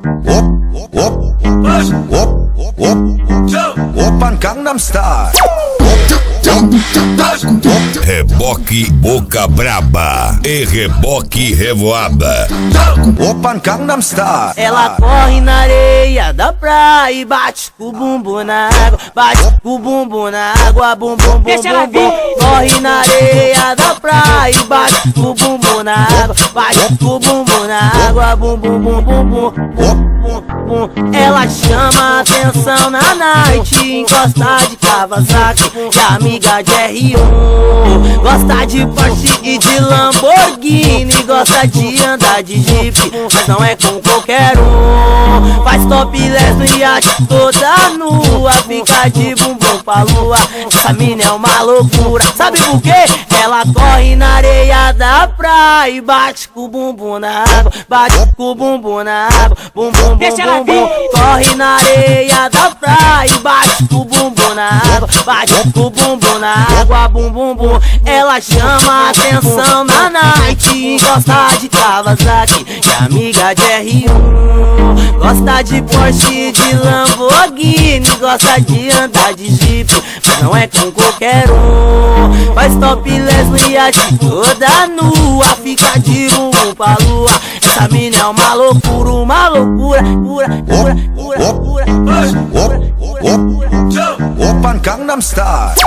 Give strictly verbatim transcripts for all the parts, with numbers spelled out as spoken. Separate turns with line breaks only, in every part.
Open Gangnam Style.
Reboque Boca Braba e reboque revoada.
Open Gangnam Style.
Ela corre na areia da praia e bate com o bumbum na água, bate com o bumbum na água, bum bum bum bum bum. Corre na areia da praia e bate com o bumbum na água, bate com o bumbum na água, bum bum bum bum bum bum bum. Ela chama atenção na night, encosta de Kawasaki e amiga de R um. Gosta de Porsche e de Lamborghini, gosta de andar de Jeep, mas não é com qualquer um. Faz topless no iate toda nua, fica de bumbum pra lua. Essa mina é uma loucura, sabe por quê? Ela corre na areia da praia e bate com o bumbum na água, bate com o bumbum na água, bum bum bum bum bum. Corre na areia da praia e bate com o bumbum na água, bate com o bumbum na água, bum bum bum. Ela chama atenção na night, gosta de Kawasaki e amiga de R um. Gosta de Porsche e de Lamborghini, gosta de andar de Jeep, mas não é com qualquer um. Faz topless no iate toda nua, fica de bumbum pra lua. Essa mina é uma loucura, uma loucura, cura, cura, cura, cura, cura, cura.
Open Gangnam Style.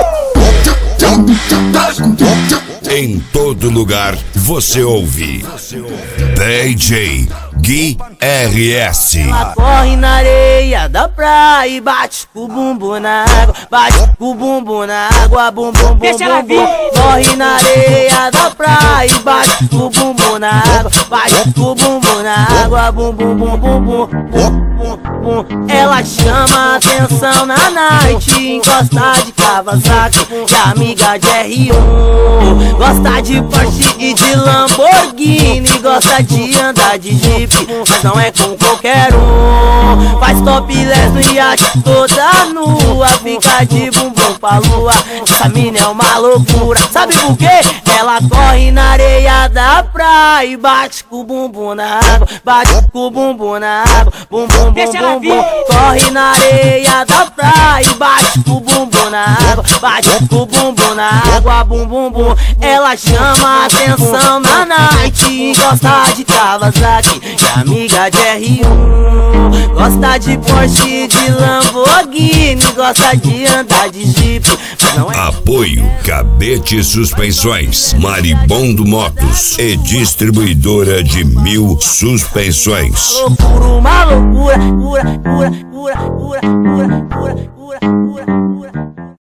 Em todo lugar você ouve D J Gui R S.
Ela corre na areia da praia e bate com o bumbum na água, bate com o bumbum na água, bum bum bum bum bum. Corre na areia da praia e bate com o bumbum na água, bate com o bumbum na água, bum bum bum bum bum bum bum. Ela chama atenção na night, encosta de Kawasaki e amiga de R um. Gosta de Porsche e de Lamborghini, gosta de andar de Jeep, mas não é com qualquer um. Faz topless no iate toda nua, fica de bumbum pra lua. Essa mina é uma loucura, sabe por quê? Ela corre na areia da praia e bate com o bumbum na água, bate com o bumbum na água, bum bum bum bum bum. Corre na areia da praia e bate com o bumbum na água, bate com o bumbum na água, bum bum bum. Ela chama atenção na night, gosta de Kawasaki e amiga de R um. Gosta de Porsche e de Lamborghini, gosta de andar de Jeep, mas não é.
Apoio Cabete Suspensões, Maribondo Motos e distribuidora de Mil Suspensões.
Uma loucura, uma loucura, cura, cura, cura, cura, cura, cura, cura.